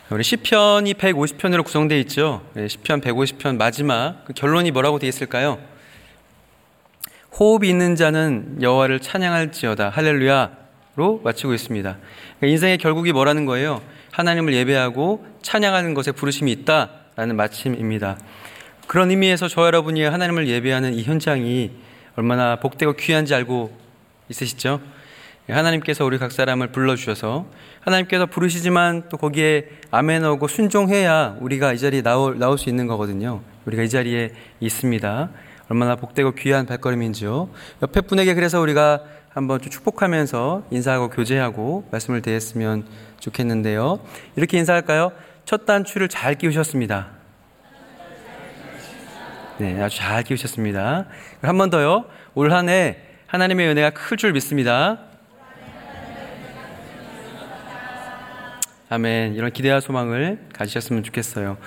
우리 시편이 150편으로 구성되어 있죠. 시편 150편 마지막 그 결론이 뭐라고 되어 있을까요? 호흡이 있는 자는 여호와를 찬양할지어다 할렐루야로 마치고 있습니다. 그러니까 인생의 결국이 뭐라는 거예요? 하나님을 예배하고 찬양하는 것에 부르심이 있다라는 마침입니다. 그런 의미에서 저와 여러분이 하나님을 예배하는 이 현장이 얼마나 복되고 귀한지 알고 있으시죠? 하나님께서 우리 각 사람을 불러주셔서 하나님께서 부르시지만 또 거기에 아멘하고 순종해야 우리가 이 자리에 나올 수 있는 거거든요. 우리가 이 자리에 있습니다. 얼마나 복되고 귀한 발걸음인지요. 옆에 분에게 그래서 우리가 한번 좀 축복하면서 인사하고 교제하고 말씀을 드렸으면 좋겠는데요. 이렇게 인사할까요? 첫 단추를 잘 끼우셨습니다. 네, 아주 잘 끼우셨습니다. 한 번 더요. 올 한 해 하나님의 은혜가 클 줄 믿습니다. 아멘. 이런 기대와 소망을 가지셨으면 좋겠어요.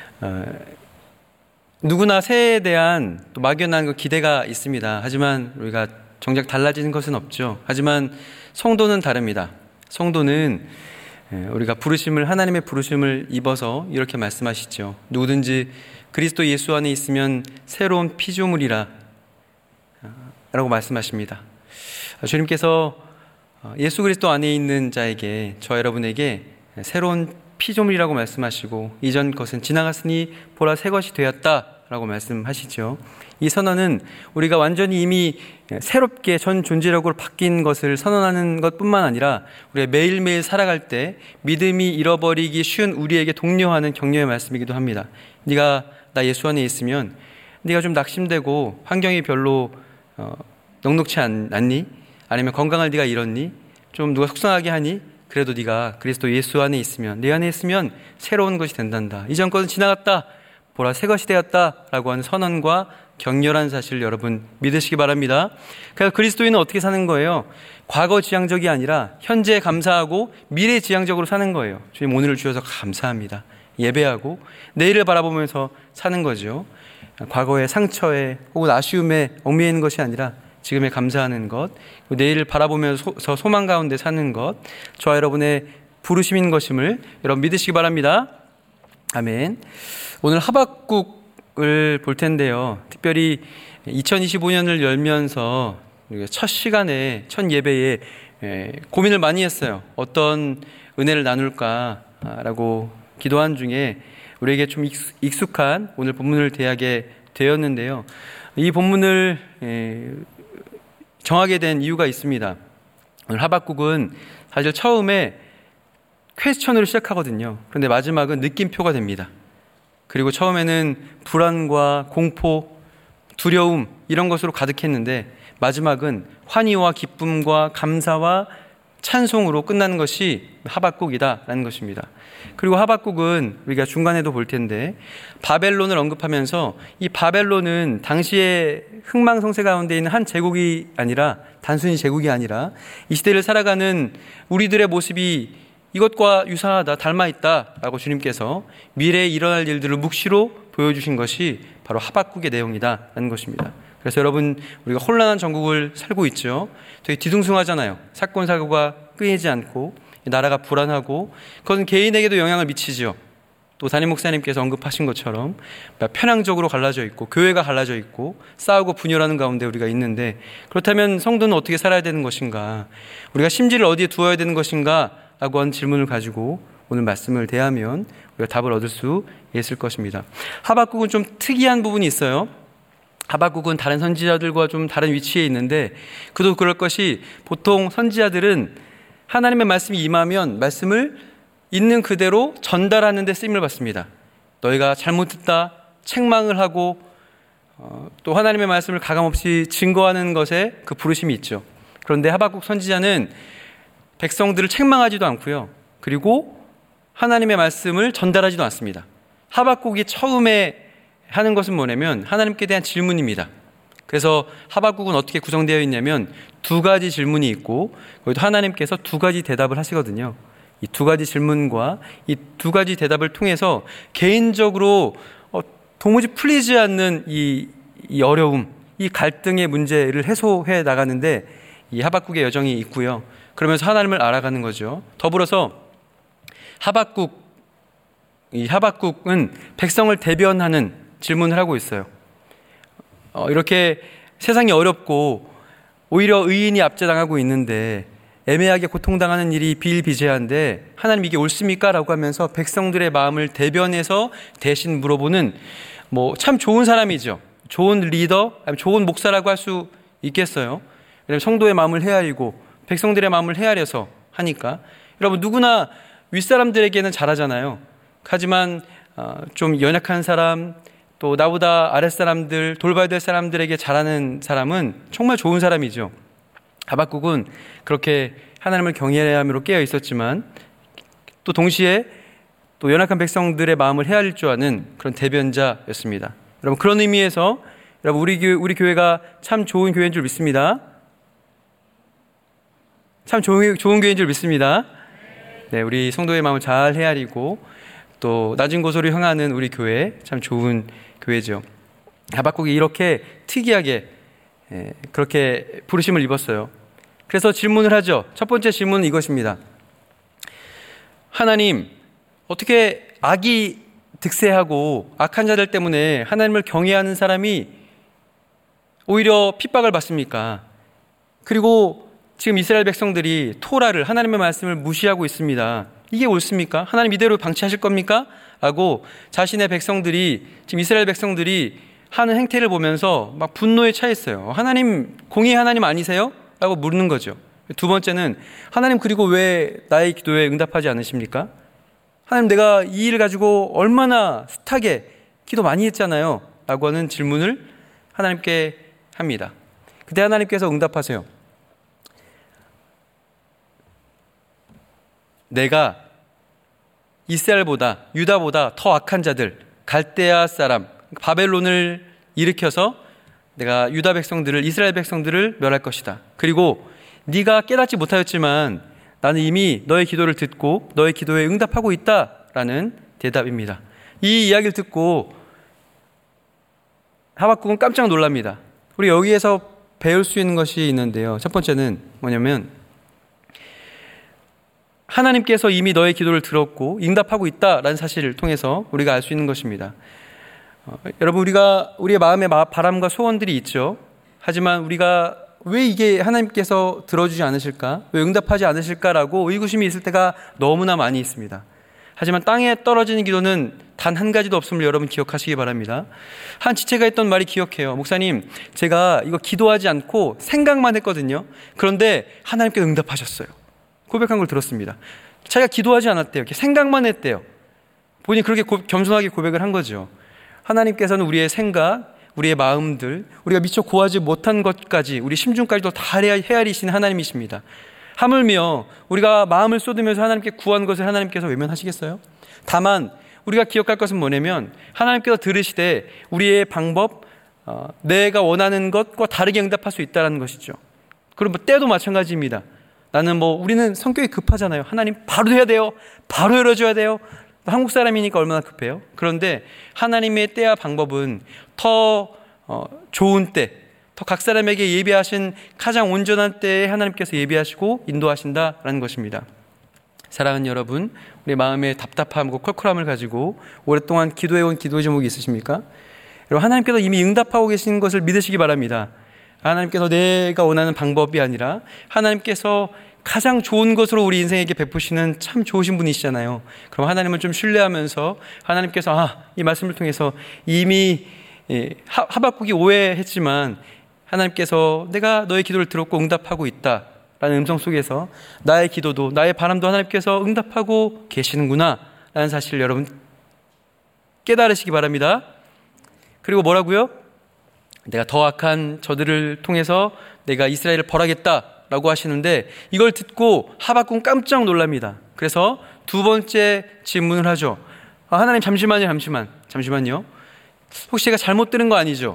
누구나 새해에 대한 또 막연한 그 기대가 있습니다. 하지만 우리가 정작 달라지는 것은 없죠. 하지만 성도는 다릅니다. 성도는 우리가 하나님의 부르심을 입어서 이렇게 말씀하시죠. 누구든지 그리스도 예수 안에 있으면 새로운 피조물이라 라고 말씀하십니다. 주님께서 예수 그리스도 안에 있는 자에게, 저 여러분에게 새로운 피조물이라고 말씀하시고 이전 것은 지나갔으니 보라 새 것이 되었다라고 말씀하시죠. 이 선언은 우리가 완전히 이미 새롭게 전 존재력으로 바뀐 것을 선언하는 것뿐만 아니라 우리가 매일매일 살아갈 때 믿음이 잃어버리기 쉬운 우리에게 독려하는 격려의 말씀이기도 합니다. 네가 나 예수 안에 있으면 네가 좀 낙심되고 환경이 별로 넉넉지 않니? 아니면 건강을 네가 잃었니? 좀 누가 속상하게 하니? 그래도 네가 그리스도 예수 안에 있으면, 내 안에 있으면 새로운 것이 된단다. 이전 것은 지나갔다. 보라 새 것이 되었다라고 하는 선언과 격렬한 사실을 여러분 믿으시기 바랍니다. 그래서 그리스도인은 어떻게 사는 거예요? 과거 지향적이 아니라 현재 감사하고 미래 지향적으로 사는 거예요. 주님 오늘을 주셔서 감사합니다. 예배하고 내일을 바라보면서 사는 거죠. 과거의 상처에 혹은 아쉬움에 얽매이는 것이 아니라 지금에 감사하는 것, 내일을 바라보면서 소망 가운데 사는 것, 저와 여러분의 부르심인 것임을 여러분 믿으시기 바랍니다. 아멘. 오늘 하박국을 볼 텐데요. 특별히 2025년을 열면서 첫 시간에, 첫 예배에 고민을 많이 했어요. 어떤 은혜를 나눌까라고 기도한 중에 우리에게 좀 익숙한 오늘 본문을 대하게 되었는데요. 이 본문을 정하게 된 이유가 있습니다. 오늘 하박국은 사실 처음에 퀘스천으로 시작하거든요. 그런데 마지막은 느낌표가 됩니다. 그리고 처음에는 불안과 공포, 두려움 이런 것으로 가득했는데 마지막은 환희와 기쁨과 감사와 찬송으로 끝나는 것이 하박국이다라는 것입니다. 그리고 하박국은 우리가 중간에도 볼 텐데 바벨론을 언급하면서 이 바벨론은 당시의 흥망성쇠 가운데 있는 한 제국이 아니라, 단순히 제국이 아니라 이 시대를 살아가는 우리들의 모습이 이것과 유사하다, 닮아있다라고 주님께서 미래에 일어날 일들을 묵시로 보여주신 것이 바로 하박국의 내용이다라는 것입니다. 그래서 여러분, 우리가 혼란한 전국을 살고 있죠. 되게 뒤숭숭하잖아요. 사건 사고가 끊이지 않고 나라가 불안하고, 그것은 개인에게도 영향을 미치죠. 또 담임 목사님께서 언급하신 것처럼 편향적으로 갈라져 있고 교회가 갈라져 있고 싸우고 분열하는 가운데 우리가 있는데, 그렇다면 성도는 어떻게 살아야 되는 것인가, 우리가 심지를 어디에 두어야 되는 것인가 라고 하는 질문을 가지고 오늘 말씀을 대하면 우리가 답을 얻을 수 있을 것입니다. 하박국은 좀 특이한 부분이 있어요. 하박국은 다른 선지자들과 좀 다른 위치에 있는데, 그도 그럴 것이, 보통 선지자들은 하나님의 말씀이 임하면 말씀을 있는 그대로 전달하는 데 쓰임을 받습니다. 너희가 잘못 듣다 책망을 하고 또 하나님의 말씀을 가감없이 증거하는 것에 그 부르심이 있죠. 그런데 하박국 선지자는 백성들을 책망하지도 않고요, 그리고 하나님의 말씀을 전달하지도 않습니다. 하박국이 처음에 하는 것은 뭐냐면 하나님께 대한 질문입니다. 그래서 하박국은 어떻게 구성되어 있냐면 두 가지 질문이 있고, 거기도 하나님께서 두 가지 대답을 하시거든요. 이 두 가지 질문과 이 두 가지 대답을 통해서 개인적으로 도무지 풀리지 않는 이 어려움, 이 갈등의 문제를 해소해 나가는데 이 하박국의 여정이 있고요. 그러면서 하나님을 알아가는 거죠. 더불어서 하박국 이 하박국은 백성을 대변하는 질문을 하고 있어요. 이렇게 세상이 어렵고 오히려 의인이 압제당하고 있는데 애매하게 고통당하는 일이 비일비재한데 하나님 이게 옳습니까? 라고 하면서 백성들의 마음을 대변해서 대신 물어보는 참 좋은 사람이죠. 좋은 리더, 좋은 목사라고 할 수 있겠어요. 왜냐하면 성도의 마음을 헤아리고 백성들의 마음을 헤아려서 하니까. 여러분 누구나 윗사람들에게는 잘하잖아요. 하지만 좀 연약한 사람, 또 나보다 아랫사람들, 돌봐야 될 사람들에게 잘하는 사람은 정말 좋은 사람이죠. 하박국은 그렇게 하나님을 경외함으로 깨어 있었지만 또 동시에 또 연약한 백성들의 마음을 헤아릴 줄 아는 그런 대변자였습니다. 여러분 그런 의미에서 여러분 우리 교회가 참 좋은 교회인 줄 믿습니다. 참 좋은 교회인 줄 믿습니다. 네, 우리 성도의 마음을 잘 헤아리고 또 낮은 곳으로 향하는 우리 교회 참 좋은 교회죠. 하박국이 이렇게 특이하게 그렇게 부르심을 입었어요. 그래서 질문을 하죠. 첫 번째 질문은 이것입니다. 하나님, 어떻게 악이 득세하고 악한 자들 때문에 하나님을 경외하는 사람이 오히려 핍박을 받습니까? 그리고 지금 이스라엘 백성들이 토라를, 하나님의 말씀을 무시하고 있습니다. 이게 옳습니까? 하나님 이대로 방치하실 겁니까? 라고 자신의 백성들이, 지금 이스라엘 백성들이 하는 행태를 보면서 막 분노에 차있어요. 하나님, 공의의 하나님 아니세요? 라고 묻는 거죠. 두 번째는 하나님 그리고 왜 나의 기도에 응답하지 않으십니까? 하나님 내가 이 일을 가지고 얼마나 숱하게 기도 많이 했잖아요. 라고 하는 질문을 하나님께 합니다. 그때 하나님께서 응답하세요. 내가 이스라엘보다 유다보다 더 악한 자들 갈대아 사람 바벨론을 일으켜서 내가 유다 백성들을 이스라엘 백성들을 멸할 것이다. 그리고 네가 깨닫지 못하였지만 나는 이미 너의 기도를 듣고 너의 기도에 응답하고 있다라는 대답입니다. 이 이야기를 듣고 하박국은 깜짝 놀랍니다. 우리 여기에서 배울 수 있는 것이 있는데요. 첫 번째는 뭐냐면 하나님께서 이미 너의 기도를 들었고 응답하고 있다라는 사실을 통해서 우리가 알 수 있는 것입니다. 여러분 우리의 마음에 바람과 소원들이 있죠. 하지만 우리가 왜 이게 하나님께서 들어주지 않으실까? 왜 응답하지 않으실까라고 의구심이 있을 때가 너무나 많이 있습니다. 하지만 땅에 떨어지는 기도는 단 한 가지도 없음을 여러분 기억하시기 바랍니다. 한 지체가 했던 말이 기억해요. 목사님, 제가 이거 기도하지 않고 생각만 했거든요. 그런데 하나님께서 응답하셨어요. 고백한 걸 들었습니다. 자기가 기도하지 않았대요. 생각만 했대요. 본인이 그렇게 겸손하게 고백을 한 거죠. 하나님께서는 우리의 생각, 우리의 마음들, 우리가 미처 고하지 못한 것까지, 우리 심중까지도 다 헤아리시는 하나님이십니다. 하물며 우리가 마음을 쏟으면서 하나님께 구한 것을 하나님께서 외면하시겠어요? 다만 우리가 기억할 것은 뭐냐면 하나님께서 들으시되 우리의 방법, 내가 원하는 것과 다르게 응답할 수 있다는 것이죠. 그럼 때도 마찬가지입니다. 우리는 성격이 급하잖아요. 하나님 바로 해야 돼요. 바로 열어줘야 돼요. 한국 사람이니까 얼마나 급해요. 그런데 하나님의 때와 방법은 더 좋은 때, 더 각 사람에게 예비하신 가장 온전한 때에 하나님께서 예비하시고 인도하신다라는 것입니다. 사랑하는 여러분, 우리 마음에 답답함과 컬컬함을 가지고 오랫동안 기도해온 기도 제목이 있으십니까? 여러분, 하나님께서 이미 응답하고 계신 것을 믿으시기 바랍니다. 하나님께서 내가 원하는 방법이 아니라 하나님께서 가장 좋은 것으로 우리 인생에게 베푸시는 참 좋으신 분이시잖아요. 그럼 하나님을 좀 신뢰하면서 하나님께서 이 말씀을 통해서 이미 하박국이 오해했지만 하나님께서 내가 너의 기도를 들었고 응답하고 있다라는 음성 속에서 나의 기도도 나의 바람도 하나님께서 응답하고 계시는구나 라는 사실을 여러분 깨달으시기 바랍니다. 그리고 뭐라고요? 내가 더 악한 저들을 통해서 내가 이스라엘을 벌하겠다 라고 하시는데 이걸 듣고 하박국은 깜짝 놀랍니다. 그래서 두 번째 질문을 하죠. 하나님 잠시만요. 혹시 제가 잘못 들은 거 아니죠?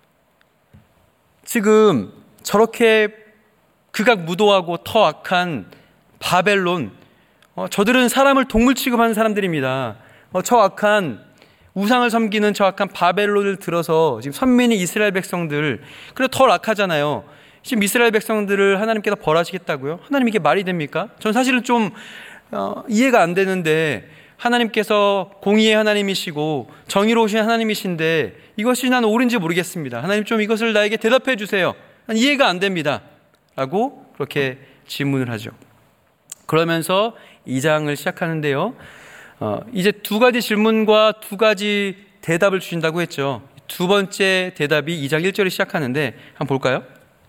지금 저렇게 극악무도하고 더 악한 바벨론, 저들은 사람을 동물 취급하는 사람들입니다. 저 악한 우상을 섬기는 저 악한 바벨론을 들어서 지금 선민이 이스라엘 백성들, 그래 더 악하잖아요. 지금 이스라엘 백성들을 하나님께서 벌하시겠다고요? 하나님 이게 말이 됩니까? 전 사실은 좀 이해가 안 되는데 하나님께서 공의의 하나님이시고 정의로우신 하나님이신데 이것이 난 옳은지 모르겠습니다. 하나님 좀 이것을 나에게 대답해 주세요. 난 이해가 안 됩니다. 라고 그렇게 질문을 하죠. 그러면서 2장을 시작하는데요. 이제 두 가지 질문과 두 가지 대답을 주신다고 했죠. 두 번째 대답이 2장 1절에 시작하는데 한번 볼까요?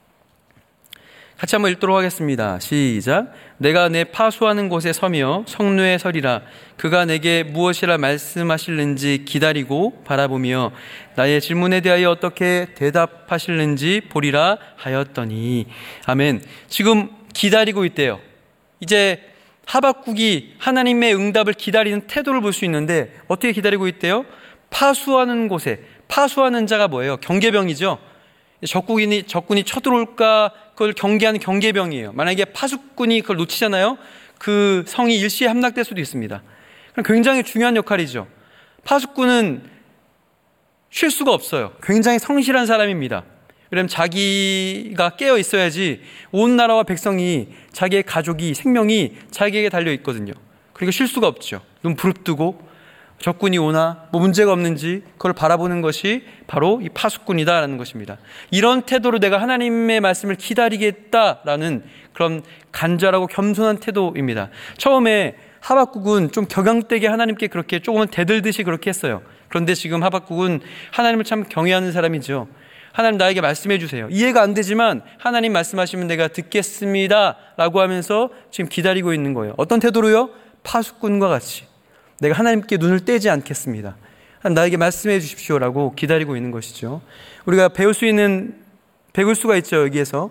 같이 한번 읽도록 하겠습니다. 시작. 내가 내 파수하는 곳에 서며 성루에 서리라. 그가 내게 무엇이라 말씀하실는지 기다리고 바라보며 나의 질문에 대하여 어떻게 대답하실는지 보리라 하였더니. 아멘. 지금 기다리고 있대요. 이제 하박국이 하나님의 응답을 기다리는 태도를 볼 수 있는데 어떻게 기다리고 있대요? 파수하는 곳에, 파수하는 자가 뭐예요? 경계병이죠. 적군이 쳐들어올까 그걸 경계하는 경계병이에요. 만약에 파수꾼이 그걸 놓치잖아요. 그 성이 일시에 함락될 수도 있습니다. 그럼 굉장히 중요한 역할이죠. 파수꾼은 쉴 수가 없어요. 굉장히 성실한 사람입니다. 왜냐하면 자기가 깨어 있어야지 온 나라와 백성이, 자기의 가족이, 생명이 자기에게 달려 있거든요. 그러니까 쉴 수가 없죠. 눈 부릅뜨고 적군이 오나 뭐 문제가 없는지 그걸 바라보는 것이 바로 이 파수꾼이다라는 것입니다. 이런 태도로 내가 하나님의 말씀을 기다리겠다라는 그런 간절하고 겸손한 태도입니다. 처음에 하박국은 좀 격양되게 하나님께 그렇게 조금은 대들듯이 그렇게 했어요. 그런데 지금 하박국은 하나님을 참 경외하는 사람이죠. 하나님 나에게 말씀해 주세요. 이해가 안 되지만 하나님 말씀하시면 내가 듣겠습니다 라고 하면서 지금 기다리고 있는 거예요. 어떤 태도로요? 파수꾼과 같이. 내가 하나님께 눈을 떼지 않겠습니다. 나에게 말씀해 주십시오라고 기다리고 있는 것이죠. 우리가 배울 수가 있죠. 여기에서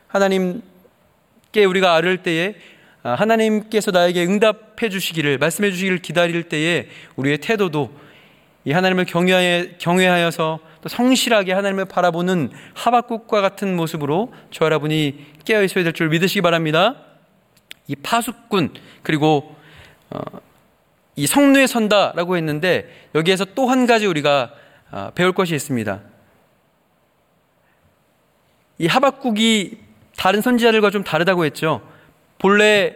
하나님께 우리가 아뢰을 때에 하나님께서 나에게 응답해 주시기를, 말씀해 주시기를 기다릴 때에 우리의 태도도 이 하나님을 경외하여서 또 성실하게 하나님을 바라보는 하박국과 같은 모습으로 저 여러분이 깨어 있어야 될 줄 믿으시기 바랍니다. 이 파수꾼 그리고 이 성루에 선다라고 했는데 여기에서 또 한 가지 우리가 배울 것이 있습니다. 이 하박국이 다른 선지자들과 좀 다르다고 했죠. 본래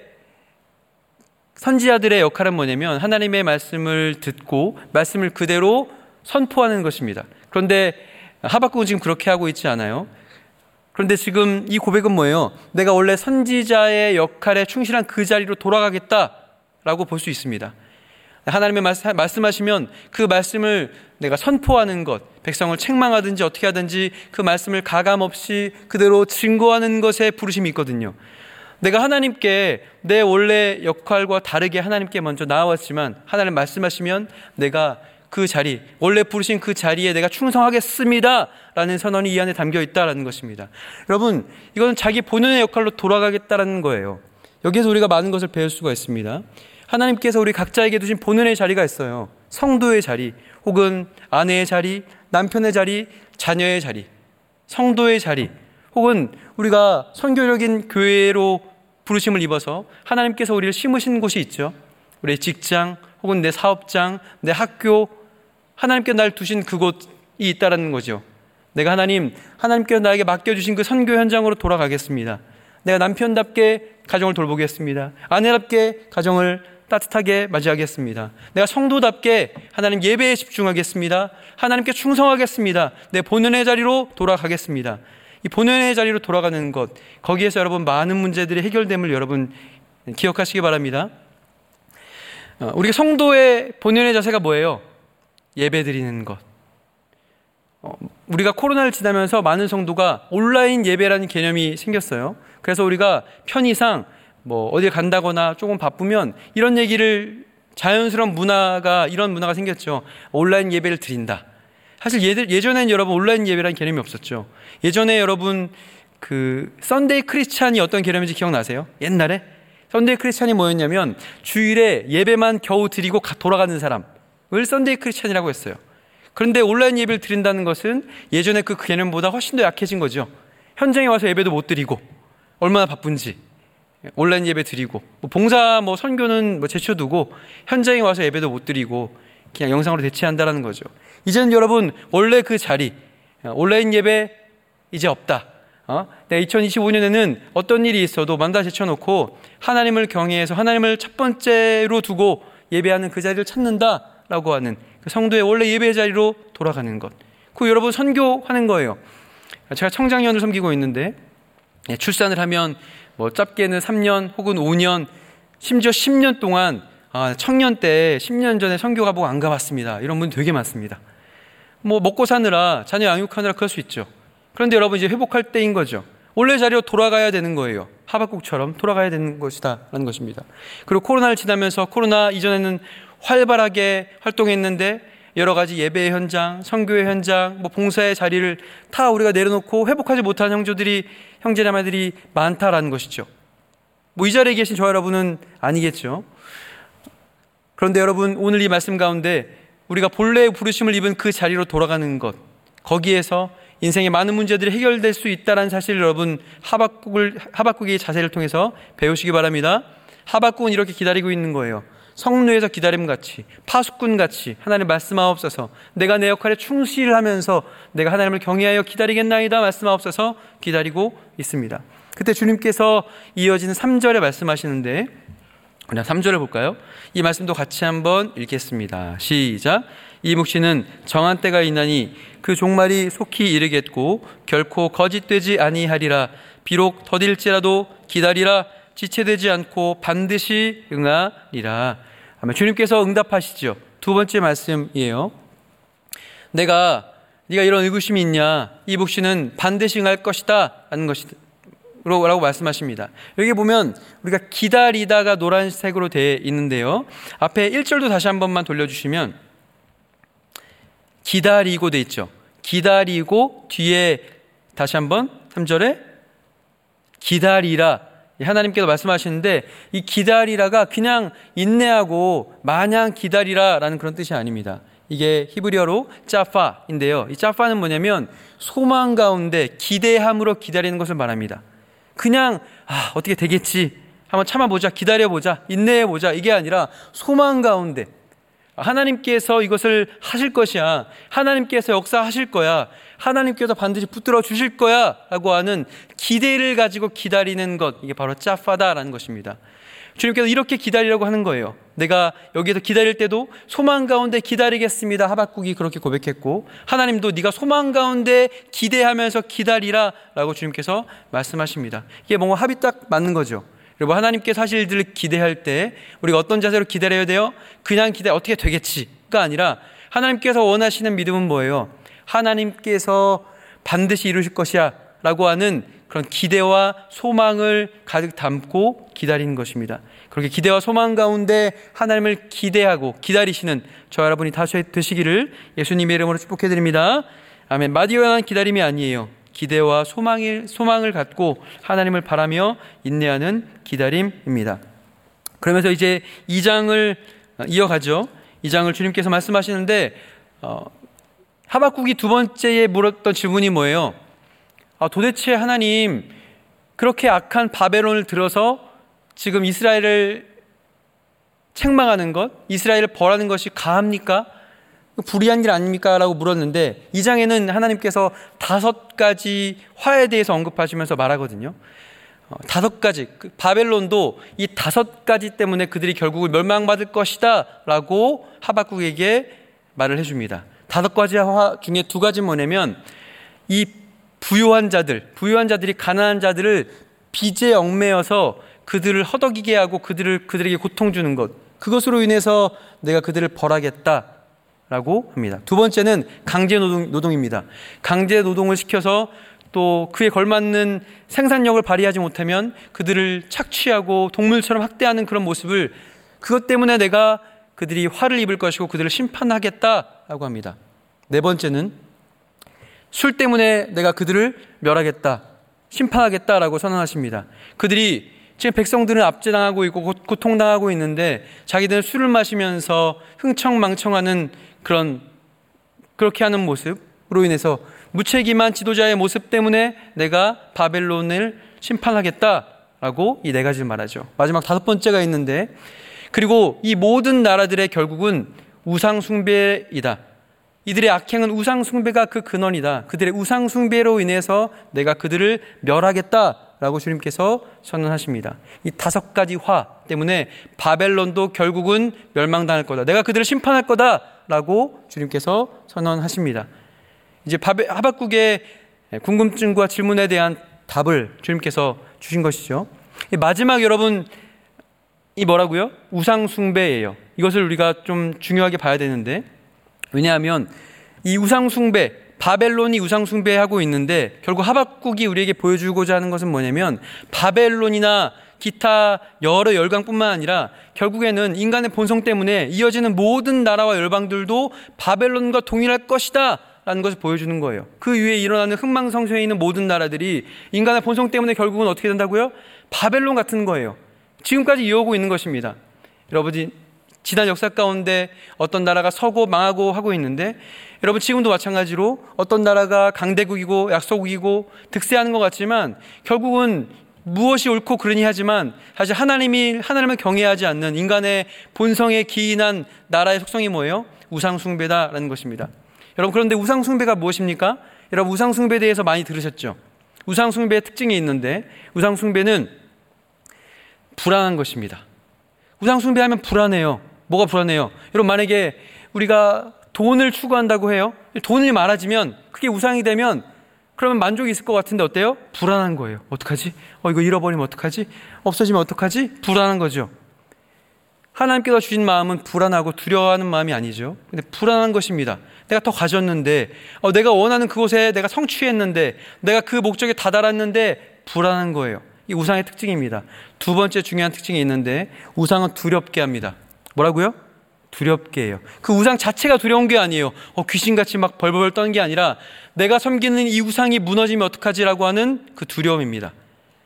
선지자들의 역할은 뭐냐면 하나님의 말씀을 듣고 말씀을 그대로 선포하는 것입니다. 그런데 하박국은 지금 그렇게 하고 있지 않아요. 그런데 지금 이 고백은 뭐예요? 내가 원래 선지자의 역할에 충실한 그 자리로 돌아가겠다라고 볼 수 있습니다. 하나님의 말씀하시면 그 말씀을 내가 선포하는 것, 백성을 책망하든지 어떻게 하든지 그 말씀을 가감없이 그대로 증거하는 것에 부르심이 있거든요. 내가 하나님께 내 원래 역할과 다르게 하나님께 먼저 나아왔지만 하나님 말씀하시면 내가 그 자리, 원래 부르신 그 자리에 내가 충성하겠습니다 라는 선언이 이 안에 담겨 있다는 것입니다. 여러분, 이건 자기 본연의 역할로 돌아가겠다는 거예요. 여기에서 우리가 많은 것을 배울 수가 있습니다. 하나님께서 우리 각자에게 두신 본연의 자리가 있어요. 성도의 자리, 혹은 아내의 자리, 남편의 자리, 자녀의 자리, 성도의 자리, 혹은 우리가 선교적인 교회로 부르심을 입어서 하나님께서 우리를 심으신 곳이 있죠. 우리의 직장, 혹은 내 사업장, 내 학교, 하나님께 날 두신 그곳이 있다는 거죠. 내가 하나님께서 나에게 맡겨주신 그 선교 현장으로 돌아가겠습니다. 내가 남편답게 가정을 돌보겠습니다. 아내답게 가정을 따뜻하게 맞이하겠습니다. 내가 성도답게 하나님 예배에 집중하겠습니다. 하나님께 충성하겠습니다. 내 본연의 자리로 돌아가겠습니다. 이 본연의 자리로 돌아가는 것, 거기에서 여러분 많은 문제들이 해결됨을 여러분 기억하시기 바랍니다. 우리 성도의 본연의 자세가 뭐예요? 예배 드리는 것. 우리가 코로나를 지나면서 많은 성도가 온라인 예배라는 개념이 생겼어요. 그래서 우리가 편의상 어딜 간다거나 조금 바쁘면 이런 얘기를, 자연스러운 이런 문화가 생겼죠. 온라인 예배를 드린다. 사실 예전엔 여러분 온라인 예배라는 개념이 없었죠. 예전에 여러분 썬데이 크리스찬이 어떤 개념인지 기억나세요? 옛날에 썬데이 크리스찬이 뭐였냐면 주일에 예배만 겨우 드리고 돌아가는 사람을 썬데이 크리스찬이라고 했어요. 그런데 온라인 예배를 드린다는 것은 예전에 그 개념보다 훨씬 더 약해진 거죠. 현장에 와서 예배도 못 드리고 얼마나 바쁜지 온라인 예배 드리고 봉사 선교는 제쳐두고 현장에 와서 예배도 못 드리고 그냥 영상으로 대체한다라는 거죠. 이제는 여러분 원래 그 자리, 온라인 예배 이제 없다. 2025년에는 어떤 일이 있어도 만다 제쳐놓고 하나님을 경외해서 하나님을 첫 번째로 두고 예배하는 그 자리를 찾는다라고 하는 그 성도의 원래 예배 자리로 돌아가는 것. 그 여러분 선교하는 거예요. 제가 청장년을 섬기고 있는데 출산을 하면 뭐 짧게는 3년 혹은 5년 심지어 10년 동안 청년 때 10년 전에 선교 가보고 안 가봤습니다. 이런 분 되게 많습니다. 뭐 먹고 사느라 자녀 양육하느라 그럴 수 있죠. 그런데 여러분 이제 회복할 때인 거죠. 원래 자리로 돌아가야 되는 거예요. 하박국처럼 돌아가야 되는 것이다라는 것입니다. 그리고 코로나를 지나면서 코로나 이전에는 활발하게 활동했는데 여러 가지 예배의 현장, 선교의 현장, 뭐 봉사의 자리를 다 우리가 내려놓고 회복하지 못한 형제자매들이 많다라는 것이죠. 뭐 이 자리에 계신 저 여러분은 아니겠죠. 그런데 여러분 오늘 이 말씀 가운데 우리가 본래의 부르심을 입은 그 자리로 돌아가는 것, 거기에서 인생의 많은 문제들이 해결될 수 있다는 사실을 여러분 하박국의 자세를 통해서 배우시기 바랍니다. 하박국은 이렇게 기다리고 있는 거예요. 성루에서 기다림같이, 파수꾼같이 하나님 말씀하옵소서, 내가 내 역할에 충실하면서 내가 하나님을 경외하여 기다리겠나이다 말씀하옵소서 기다리고 있습니다. 그때 주님께서 이어지는 3절에 말씀하시는데, 그냥 3절을 볼까요? 이 말씀도 같이 한번 읽겠습니다. 시작. 이 묵시는 정한 때가 있나니 그 종말이 속히 이르겠고 결코 거짓되지 아니하리라. 비록 더딜지라도 기다리라. 지체되지 않고 반드시 응하리라. 아마 주님께서 응답하시죠. 두 번째 말씀이에요. 네가 이런 의구심이 있냐? 이 묵시는 반드시 응할 것이다 라는 것이다 라고 말씀하십니다. 여기 보면 우리가 기다리다가 노란색으로 되어 있는데요, 앞에 1절도 다시 한 번만 돌려주시면 기다리고 돼 있죠. 기다리고 뒤에 다시 한번 3절에 기다리라. 하나님께서 말씀하시는데 이 기다리라가 그냥 인내하고 마냥 기다리라라는 그런 뜻이 아닙니다. 이게 히브리어로 짜파인데요. 이 짜파는 뭐냐면 소망 가운데 기대함으로 기다리는 것을 말합니다. 그냥 어떻게 되겠지, 한번 참아보자, 기다려보자, 인내해보자, 이게 아니라 소망 가운데 하나님께서 이것을 하실 것이야, 하나님께서 역사하실 거야, 하나님께서 반드시 붙들어 주실 거야 라고 하는 기대를 가지고 기다리는 것, 이게 바로 짜파다라는 것입니다. 주님께서 이렇게 기다리라고 하는 거예요. 내가 여기에서 기다릴 때도 소망 가운데 기다리겠습니다. 하박국이 그렇게 고백했고, 하나님도 네가 소망 가운데 기대하면서 기다리라 라고 주님께서 말씀하십니다. 이게 뭔가 합이 딱 맞는 거죠. 그리고 하나님께서 하실 일들을 기대할 때 우리가 어떤 자세로 기다려야 돼요? 그냥 어떻게 되겠지가 아니라 하나님께서 원하시는 믿음은 뭐예요? 하나님께서 반드시 이루실 것이야 라고 하는 그런 기대와 소망을 가득 담고 기다리는 것입니다. 그렇게 기대와 소망 가운데 하나님을 기대하고 기다리시는 저 여러분이 다 되시기를 예수님의 이름으로 축복해드립니다. 아멘. 마디오양한 기다림이 아니에요. 기대와 소망을 갖고 하나님을 바라며 인내하는 기다림입니다. 그러면서 이제 2장을 이어가죠. 2장을 주님께서 말씀하시는데 하박국이 두 번째에 물었던 질문이 뭐예요? 도대체 하나님, 그렇게 악한 바벨론을 들어서 지금 이스라엘을 책망하는 것, 이스라엘을 벌하는 것이 가합니까? 불의한 일 아닙니까? 라고 물었는데 2장에는 하나님께서 5가지 화에 대해서 언급하시면서 말하거든요. 5가지, 바벨론도 이 5가지 때문에 그들이 결국은 멸망받을 것이다 라고 하박국에게 말을 해줍니다. 5가지 화 중에 2가지는 뭐냐면 이 부유한 자들이 가난한 자들을 빚에 얽매여서 그들을 허덕이게 하고 그들에게 고통 주는 것, 그것으로 인해서 내가 그들을 벌하겠다라고 합니다. 두 번째는 강제 노동입니다. 강제 노동을 시켜서 또 그에 걸맞는 생산력을 발휘하지 못하면 그들을 착취하고 동물처럼 학대하는 그런 모습을, 그것 때문에 내가 그들이 화를 입을 것이고 그들을 심판하겠다라고 합니다. 네 번째는 술 때문에 내가 그들을 멸하겠다, 심판하겠다라고 선언하십니다. 그들이 지금 백성들은 압제당하고 있고 고통당하고 있는데 자기들은 술을 마시면서 흥청망청하는 그렇게 하는 모습으로 인해서 무책임한 지도자의 모습 때문에 내가 바벨론을 심판하겠다라고 이 4가지를 말하죠. 마지막 5번째가 있는데, 그리고 이 모든 나라들의 결국은 우상 숭배이다. 이들의 악행은 우상숭배가 그 근원이다. 그들의 우상숭배로 인해서 내가 그들을 멸하겠다라고 주님께서 선언하십니다. 이 5가지 화 때문에 바벨론도 결국은 멸망당할 거다. 내가 그들을 심판할 거다라고 주님께서 선언하십니다. 이제 하박국의 궁금증과 질문에 대한 답을 주님께서 주신 것이죠. 마지막 여러분, 이 뭐라고요? 우상숭배예요. 이것을 우리가 좀 중요하게 봐야 되는데, 왜냐하면 이 우상숭배, 바벨론이 우상숭배하고 있는데 결국 하박국이 우리에게 보여주고자 하는 것은 뭐냐면, 바벨론이나 기타 여러 열강뿐만 아니라 결국에는 인간의 본성 때문에 이어지는 모든 나라와 열방들도 바벨론과 동일할 것이다 라는 것을 보여주는 거예요. 그 위에 일어나는 흥망성쇠에 있는 모든 나라들이 인간의 본성 때문에 결국은 어떻게 된다고요? 바벨론 같은 거예요. 지금까지 이어오고 있는 것입니다. 여러분, 지난 역사 가운데 어떤 나라가 서고 망하고 하고 있는데, 여러분 지금도 마찬가지로 어떤 나라가 강대국이고 약소국이고 득세하는 것 같지만 결국은 무엇이 옳고 그르니 하지만 사실 하나님을 경외하지 않는 인간의 본성에 기인한 나라의 속성이 뭐예요? 우상숭배다라는 것입니다. 여러분, 그런데 우상숭배가 무엇입니까? 여러분, 우상숭배에 대해서 많이 들으셨죠? 우상숭배의 특징이 있는데, 우상숭배는 불안한 것입니다. 우상숭배하면 불안해요. 뭐가 불안해요? 여러분, 만약에 우리가 돈을 추구한다고 해요. 돈이 많아지면, 그게 우상이 되면 그러면 만족이 있을 것 같은데 어때요? 불안한 거예요. 어떡하지? 이거 잃어버리면 어떡하지? 없어지면 어떡하지? 불안한 거죠. 하나님께서 주신 마음은 불안하고 두려워하는 마음이 아니죠. 근데 불안한 것입니다. 내가 더 가졌는데, 내가 원하는 그곳에 내가 성취했는데, 내가 그 목적에 다다랐는데 불안한 거예요. 이 우상의 특징입니다. 두 번째 중요한 특징이 있는데, 우상은 두렵게 합니다. 뭐라고요? 두렵게 해요. 그 우상 자체가 두려운 게 아니에요. 귀신같이 막 벌벌 떠는 게 아니라 내가 섬기는 이 우상이 무너지면 어떡하지라고 하는 그 두려움입니다.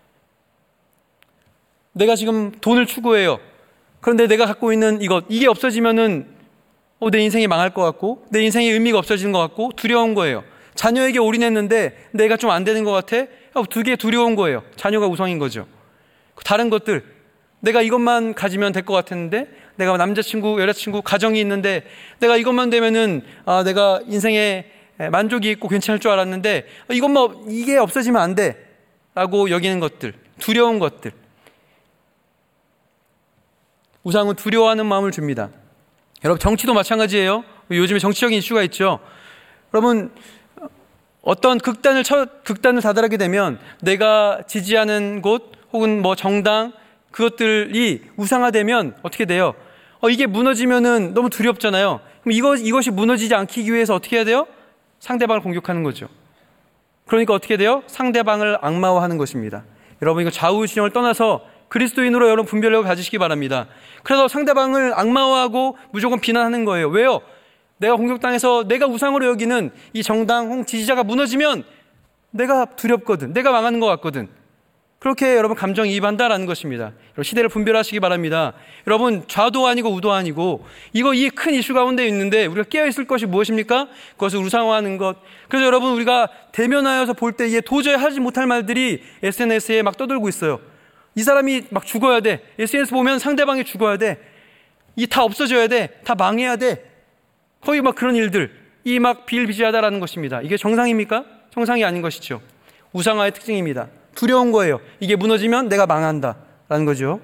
내가 지금 돈을 추구해요. 그런데 내가 갖고 있는 이게 없어지면은 내 인생이 망할 것 같고, 내 인생의 의미가 없어지는 것 같고 두려운 거예요. 자녀에게 올인했는데 내가 좀 안 되는 것 같아. 되게 두려운 거예요. 자녀가 우상인 거죠. 다른 것들, 내가 이것만 가지면 될 것 같았는데, 내가 남자친구, 여자친구, 가정이 있는데 내가 이것만 되면은 내가 인생에 만족이 있고 괜찮을 줄 알았는데 이게 없어지면 안 돼 라고 여기는 것들, 두려운 것들. 우상은 두려워하는 마음을 줍니다. 여러분, 정치도 마찬가지예요. 요즘에 정치적인 이슈가 있죠. 여러분, 어떤 극단을 다다르게 되면 내가 지지하는 곳 혹은 정당, 그것들이 우상화되면 어떻게 돼요? 이게 무너지면은 너무 두렵잖아요. 그럼 이것이 무너지지 않기 위해서 어떻게 해야 돼요? 상대방을 공격하는 거죠. 그러니까 어떻게 돼요? 상대방을 악마화하는 것입니다. 여러분, 이거 좌우진영을 떠나서 그리스도인으로 여러분 분별력을 가지시기 바랍니다. 그래서 상대방을 악마화하고 무조건 비난하는 거예요. 왜요? 내가 공격당해서 내가 우상으로 여기는 이 정당 혹은 지지자가 무너지면 내가 두렵거든. 내가 망하는 것 같거든. 그렇게 여러분 감정이입한다라는 것입니다. 시대를 분별하시기 바랍니다. 여러분, 좌도 아니고 우도 아니고 이 큰 이슈 가운데 있는데 우리가 깨어있을 것이 무엇입니까? 그것을 우상화하는 것. 그래서 여러분, 우리가 대면하여서 볼 때 이게 도저히 하지 못할 말들이 SNS에 막 떠돌고 있어요. 이 사람이 막 죽어야 돼. SNS 보면 상대방이 죽어야 돼. 다 없어져야 돼. 다 망해야 돼. 거의 막 그런 일들. 막 비일비재하다라는 것입니다. 이게 정상입니까? 정상이 아닌 것이죠. 우상화의 특징입니다. 두려운 거예요. 이게 무너지면 내가 망한다라는 거죠.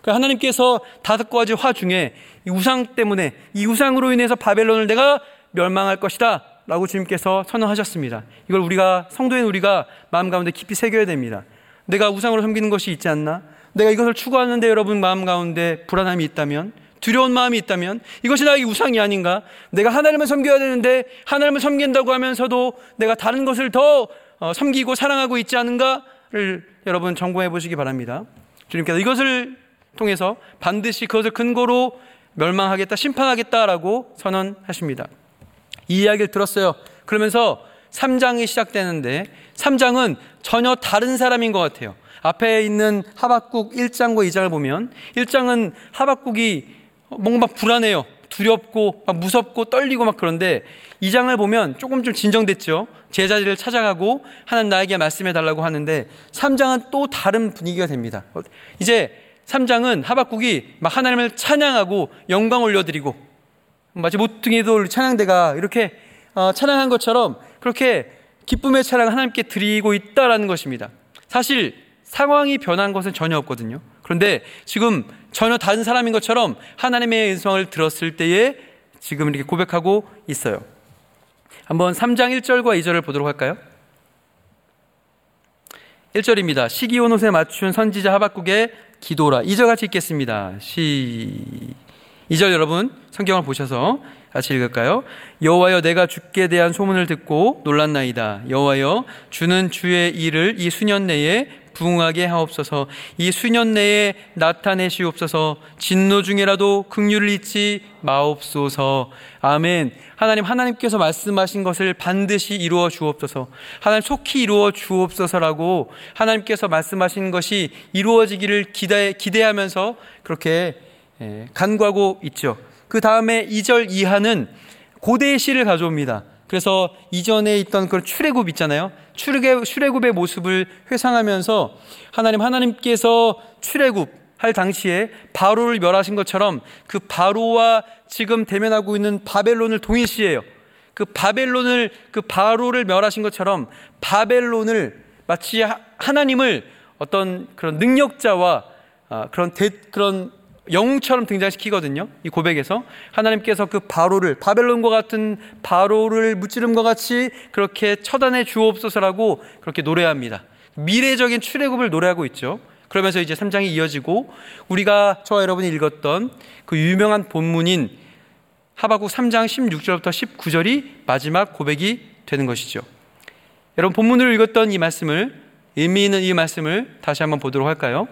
하나님께서 5가지 화 중에 이 우상 때문에, 이 우상으로 인해서 바벨론을 내가 멸망할 것이다 라고 주님께서 선언하셨습니다. 이걸 성도인 우리가 마음 가운데 깊이 새겨야 됩니다. 내가 우상으로 섬기는 것이 있지 않나? 내가 이것을 추구하는데 여러분 마음 가운데 불안함이 있다면, 두려운 마음이 있다면 이것이 나에게 우상이 아닌가? 내가 하나님을 섬겨야 되는데 하나님을 섬긴다고 하면서도 내가 다른 것을 더 섬기고 사랑하고 있지 않은가를 여러분 점검해 보시기 바랍니다. 주님께서 이것을 통해서 반드시 그것을 근거로 멸망하겠다, 심판하겠다라고 선언하십니다. 이 이야기를 들었어요. 그러면서 3장이 시작되는데 3장은 전혀 다른 사람인 것 같아요. 앞에 있는 하박국 1장과 2장을 보면 1장은 하박국이 뭔가 불안해요. 두렵고 막 무섭고 떨리고 막 그런데 2장을 보면 조금 좀 진정됐죠. 제자들을 찾아가고 하나님 나에게 말씀해 달라고 하는데 3장은 또 다른 분위기가 됩니다. 이제 3장은 하박국이 막 하나님을 찬양하고 영광 올려드리고 마치 모퉁이에 돌 찬양대가 이렇게 찬양한 것처럼 그렇게 기쁨의 찬양 하나님께 드리고 있다라는 것입니다. 사실 상황이 변한 것은 전혀 없거든요. 그런데 지금 전혀 다른 사람인 것처럼 하나님의 음성을 들었을 때에 지금 이렇게 고백하고 있어요. 한번 3장 1절과 2절을 보도록 할까요? 1절입니다. 시기온 옷에 맞춘 선지자 하박국의 기도라. 2절 같이 읽겠습니다. 2절 여러분 성경을 보셔서 같이 읽을까요? 여호와여, 내가 주께 대한 소문을 듣고 놀랐나이다. 여호와여, 주는 주의 일을 이 수년 내에 부응하게 하옵소서. 이 수년 내에 나타내시옵소서. 진노 중에라도 긍휼을 잊지 마옵소서. 아멘. 하나님께서 말씀하신 것을 반드시 이루어 주옵소서. 하나님 속히 이루어 주옵소서라고 하나님께서 말씀하신 것이 이루어지기를 기대하면서 그렇게 간구하고 있죠. 그 다음에 2절 이하는 고대의 시를 가져옵니다. 그래서 이전에 있던 그런 출애굽 있잖아요. 출애굽의 모습을 회상하면서 하나님께서 출애굽할 당시에 바로를 멸하신 것처럼 그 바로와 지금 대면하고 있는 바벨론을 동일시해요. 그 바로를 멸하신 것처럼 바벨론을 마치 하나님을 어떤 그런 능력자와 그런 영웅처럼 등장시키거든요. 이 고백에서 하나님께서 그 바벨론과 같은 바로를 무찌름과 같이 그렇게 처단해 주옵소서라고 그렇게 노래합니다. 미래적인 출애굽을 노래하고 있죠. 그러면서 이제 3장이 이어지고 우리가 저와 여러분이 읽었던 그 유명한 본문인 하박국 3장 16절부터 19절이 마지막 고백이 되는 것이죠. 여러분 본문을 읽었던 이 말씀을, 의미 있는 이 말씀을 다시 한번 보도록 할까요?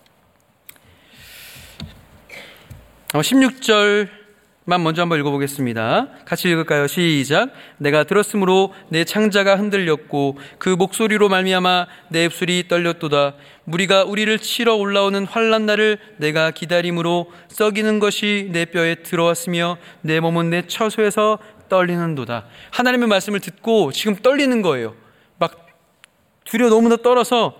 16절만 먼저 한번 읽어보겠습니다. 같이 읽을까요? 시작. 내가 들었으므로 내 창자가 흔들렸고 그 목소리로 말미암아 내 입술이 떨렸도다. 무리가 우리를 치러 올라오는 환난 날을 내가 기다림으로 썩이는 것이 내 뼈에 들어왔으며 내 몸은 내 처소에서 떨리는도다. 하나님의 말씀을 듣고 지금 떨리는 거예요. 막 너무나 떨어서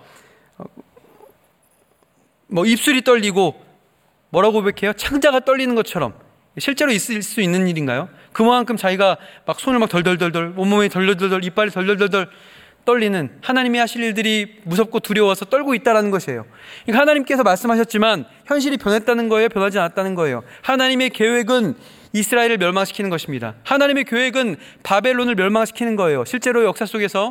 입술이 떨리고 뭐라고 고백해요? 창자가 떨리는 것처럼. 실제로 있을 수 있는 일인가요? 그만큼 자기가 막 손을 막 덜덜덜덜, 온몸이 덜덜덜덜, 이빨이 덜덜덜덜 떨리는, 하나님이 하실 일들이 무섭고 두려워서 떨고 있다는 것이에요. 그러니까 하나님께서 말씀하셨지만 현실이 변했다는 거예요? 변하지 않았다는 거예요? 하나님의 계획은 이스라엘을 멸망시키는 것입니다. 하나님의 계획은 바벨론을 멸망시키는 거예요. 실제로 역사 속에서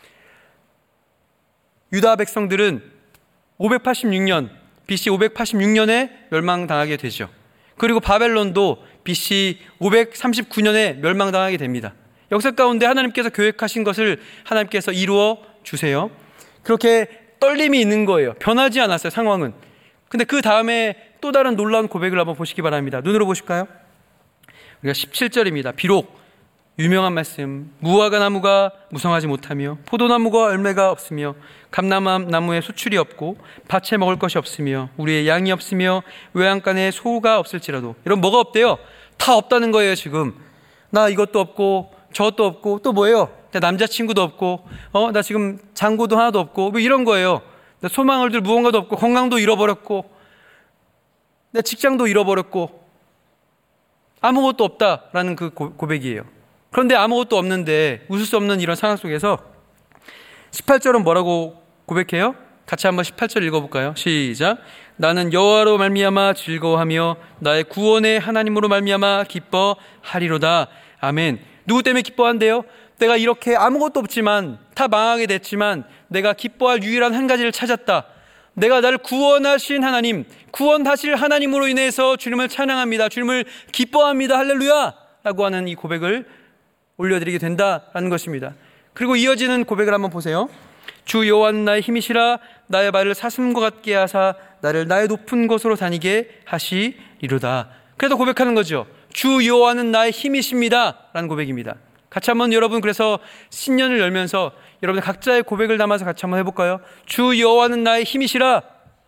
유다 백성들은 586년 BC 586년에 멸망당하게 되죠. 그리고 바벨론도 BC 539년에 멸망당하게 됩니다. 역사 가운데 하나님께서 계획하신 것을 하나님께서 이루어 주세요. 그렇게 떨림이 있는 거예요. 변하지 않았어요, 상황은. 근데 그 다음에 또 다른 놀라운 고백을 한번 보시기 바랍니다. 눈으로 보실까요? 우리가 17절입니다. 비록 유명한 말씀, 무화과 나무가 무성하지 못하며 포도나무가 열매가 없으며 감람나무에 수출이 없고 밭에 먹을 것이 없으며 우리의 양이 없으며 외양간에 소가 없을지라도. 여러분 뭐가 없대요? 다 없다는 거예요. 지금 나 이것도 없고 저것도 없고 또 뭐예요? 나 남자친구도 없고 나 지금 장고도 하나도 없고 뭐 이런 거예요. 나 소망을 둘 무언가도 없고 건강도 잃어버렸고 내 직장도 잃어버렸고 아무것도 없다라는 그 고백이에요. 그런데 아무것도 없는데 웃을 수 없는 이런 상황 속에서 18절은 뭐라고 고백해요? 같이 한번 18절 읽어볼까요? 시작. 나는 여호와로 말미암아 즐거워하며 나의 구원의 하나님으로 말미암아 기뻐하리로다. 아멘. 누구 때문에 기뻐한대요? 내가 이렇게 아무것도 없지만 다 망하게 됐지만 내가 기뻐할 유일한 한 가지를 찾았다. 내가 나를 구원하신 하나님, 구원하실 하나님으로 인해서 주님을 찬양합니다. 주님을 기뻐합니다. 할렐루야! 라고 하는 이 고백을 올려드리게 된다라는 것입니다. 그리고 이어지는 고백을 한번 보세요. 주 여호와는 나의 힘이시라. 나의 발을 사슴과 같게 하사 나를 나의 높은 곳으로 다니게 하시리로다. 그래도 고백하는 거죠. 주 여호와는 나의 힘이십니다 라는 고백입니다. 같이 한번 여러분 그래서 신년을 열면서 여러분 각자의 고백을 담아서 같이 한번 해볼까요? 주 여호와는 나의 힘이시라.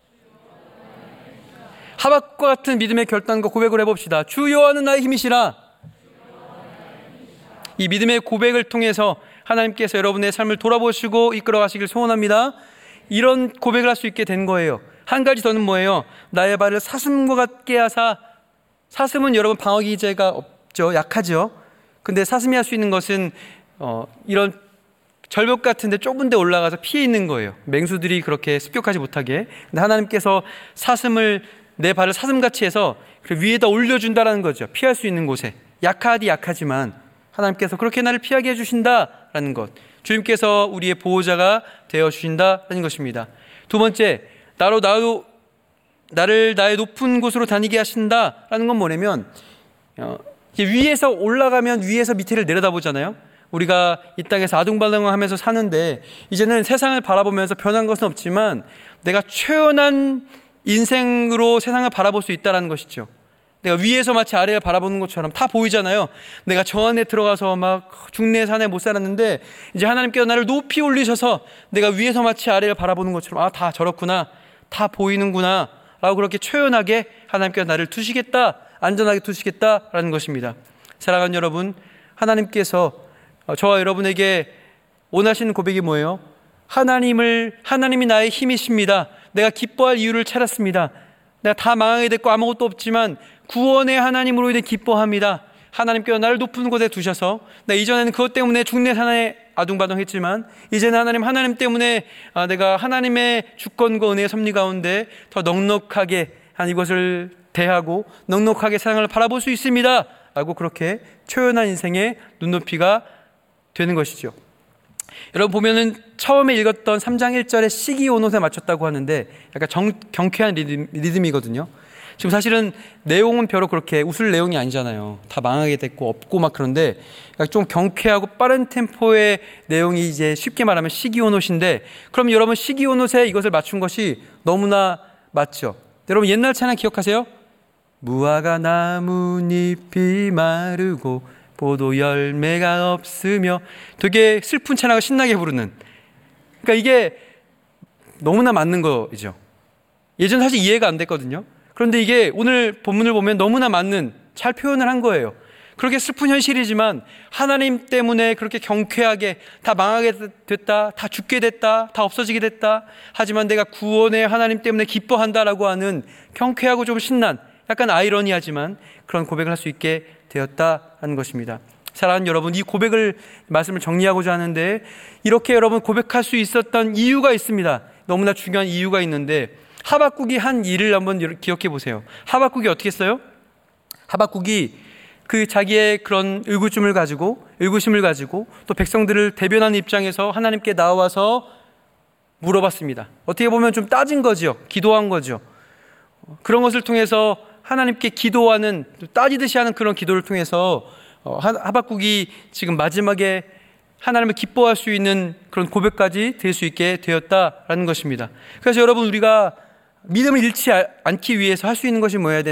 하박국과 같은 믿음의 결단과 고백을 해봅시다. 주 여호와는 나의 힘이시라. 이 믿음의 고백을 통해서 하나님께서 여러분의 삶을 돌아보시고 이끌어 가시길 소원합니다. 이런 고백을 할 수 있게 된 거예요. 한 가지 더는 뭐예요? 나의 발을 사슴과 같게 하사. 사슴은 여러분 방어기제가 없죠. 약하죠. 근데 사슴이 할 수 있는 것은 이런 절벽 같은데 좁은 데 올라가서 피해 있는 거예요. 맹수들이 그렇게 습격하지 못하게. 근데 하나님께서 내 발을 사슴같이 해서 그 위에다 올려준다라는 거죠. 피할 수 있는 곳에. 약하지만 하나님께서 그렇게 나를 피하게 해주신다라는 것. 주님께서 우리의 보호자가 되어주신다라는 것입니다. 두 번째, 나를 나의 높은 곳으로 다니게 하신다라는 건 뭐냐면, 위에서 올라가면 위에서 밑을 내려다보잖아요. 우리가 이 땅에서 아둥바둥하면서 사는데 이제는 세상을 바라보면서 변한 것은 없지만 내가 최연한 인생으로 세상을 바라볼 수 있다는 것이죠. 내가 위에서 마치 아래를 바라보는 것처럼 다 보이잖아요. 내가 저 안에 들어가서 막 중내 산에 못 살았는데 이제 하나님께서 나를 높이 올리셔서 내가 위에서 마치 아래를 바라보는 것처럼 다 저렇구나, 다 보이는구나 라고 그렇게 초연하게 하나님께서 나를 두시겠다, 안전하게 두시겠다라는 것입니다. 사랑하는 여러분, 하나님께서 저와 여러분에게 원하시는 고백이 뭐예요? 하나님이 나의 힘이십니다. 내가 기뻐할 이유를 찾았습니다. 내가 다 망하게 됐고 아무것도 없지만 구원의 하나님으로 인해 기뻐합니다. 하나님께서 나를 높은 곳에 두셔서, 나 이전에는 그것 때문에 중내산에 아둥바둥했지만 이제는 하나님 때문에 내가 하나님의 주권과 은혜의 섭리 가운데 더 넉넉하게 이것을 대하고 넉넉하게 세상을 바라볼 수 있습니다 라고 그렇게 초연한 인생의 눈높이가 되는 것이죠. 여러분 보면은 처음에 읽었던 3장 1절에 시기온옷에 맞췄다고 하는데 약간 경쾌한 리듬이거든요. 지금 사실은 내용은 별로 그렇게 웃을 내용이 아니잖아요. 다 망하게 됐고 없고 막 그런데 좀 경쾌하고 빠른 템포의 내용이 이제 쉽게 말하면 시기온옷인데, 그럼 여러분 시기온옷에 이것을 맞춘 것이 너무나 맞죠. 여러분 옛날 찬양 기억하세요? 무화과 나뭇잎이 마르고 포도 열매가 없으며, 되게 슬픈 찬양을 신나게 부르는, 그러니까 이게 너무나 맞는 거죠. 예전 사실 이해가 안 됐거든요. 그런데 이게 오늘 본문을 보면 너무나 맞는, 잘 표현을 한 거예요. 그렇게 슬픈 현실이지만 하나님 때문에 그렇게 경쾌하게 다 망하게 됐다, 다 죽게 됐다, 다 없어지게 됐다, 하지만 내가 구원의 하나님 때문에 기뻐한다라고 하는 경쾌하고 좀 신난, 약간 아이러니하지만 그런 고백을 할 수 있게 되었다는 것입니다. 사랑하는 여러분, 이 말씀을 정리하고자 하는데, 이렇게 여러분 고백할 수 있었던 이유가 있습니다. 너무나 중요한 이유가 있는데, 하박국이 한 일을 한번 기억해 보세요. 하박국이 어떻게 했어요? 하박국이 그 자기의 그런 의구심을 가지고 또 백성들을 대변하는 입장에서 하나님께 나와서 물어봤습니다. 어떻게 보면 좀 따진 거죠. 기도한 거죠. 그런 것을 통해서 하나님께 기도하는, 따지듯이 하는 그런 기도를 통해서 하박국이 지금 마지막에 하나님을 기뻐할 수 있는 그런 고백까지 될 수 있게 되었다라는 것입니다. 그래서 여러분, 우리가 믿음을 잃지 않기 위해서 할 수 있는 것이 해야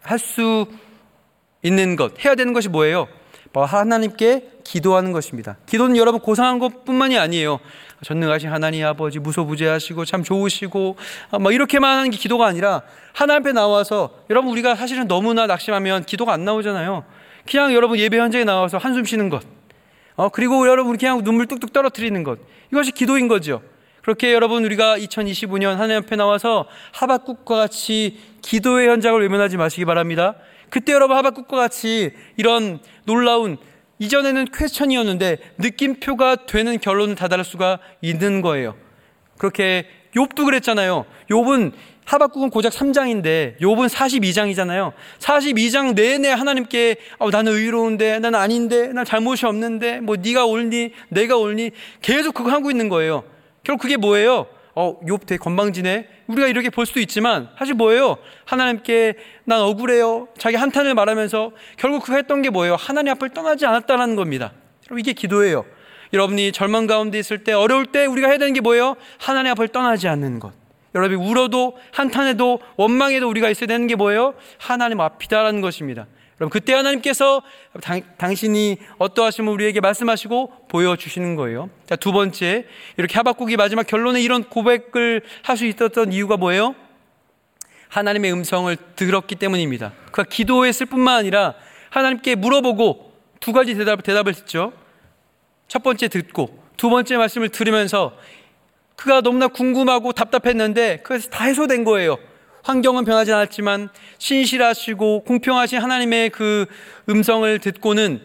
되는 것이 뭐예요? 하나님께 기도하는 것입니다. 기도는 여러분 고상한 것뿐만이 아니에요. 전능하신 하나님 아버지, 무소부재하시고 참 좋으시고 이렇게만 하는 게 기도가 아니라 하나님 앞에 나와서, 여러분 우리가 사실은 너무나 낙심하면 기도가 안 나오잖아요. 그냥 여러분 예배 현장에 나와서 한숨 쉬는 것, 그리고 여러분 그냥 눈물 뚝뚝 떨어뜨리는 것, 이것이 기도인 거죠. 그렇게 여러분 우리가 2025년 하나님 앞에 나와서 하박국과 같이 기도의 현장을 외면하지 마시기 바랍니다. 그때 여러분 하박국과 같이 이런 놀라운, 이전에는 퀘스천이었는데 느낌표가 되는 결론을 다다를 수가 있는 거예요. 그렇게 욥도 그랬잖아요. 하박국은 고작 3장인데 욥은 42장이잖아요. 42장 내내 하나님께 나는 의로운데, 나는 아닌데, 난 잘못이 없는데, 네가 옳니, 내가 옳니, 계속 그거 하고 있는 거예요. 결국 그게 뭐예요? 욥 되게 건방지네. 우리가 이렇게 볼 수도 있지만 사실 뭐예요? 하나님께 난 억울해요, 자기 한탄을 말하면서 결국 그거 했던 게 뭐예요? 하나님 앞을 떠나지 않았다는 겁니다. 여러분, 이게 기도예요. 여러분이 절망 가운데 있을 때, 어려울 때 우리가 해야 되는 게 뭐예요? 하나님 앞을 떠나지 않는 것. 여러분이 울어도 한탄해도 원망해도 우리가 있어야 되는 게 뭐예요? 하나님 앞이다라는 것입니다. 여러분, 그때 하나님께서 당신이 어떠하심을 우리에게 말씀하시고 보여주시는 거예요. 자, 두 번째, 이렇게 하박국이 마지막 결론에 이런 고백을 할 수 있었던 이유가 뭐예요? 하나님의 음성을 들었기 때문입니다. 그가 기도했을 뿐만 아니라 하나님께 물어보고 두 가지 대답을 했죠. 첫 번째 듣고, 두 번째 말씀을 들으면서 그가 너무나 궁금하고 답답했는데 그것이 다 해소된 거예요. 환경은 변하지 않았지만 신실하시고 공평하신 하나님의 그 음성을 듣고는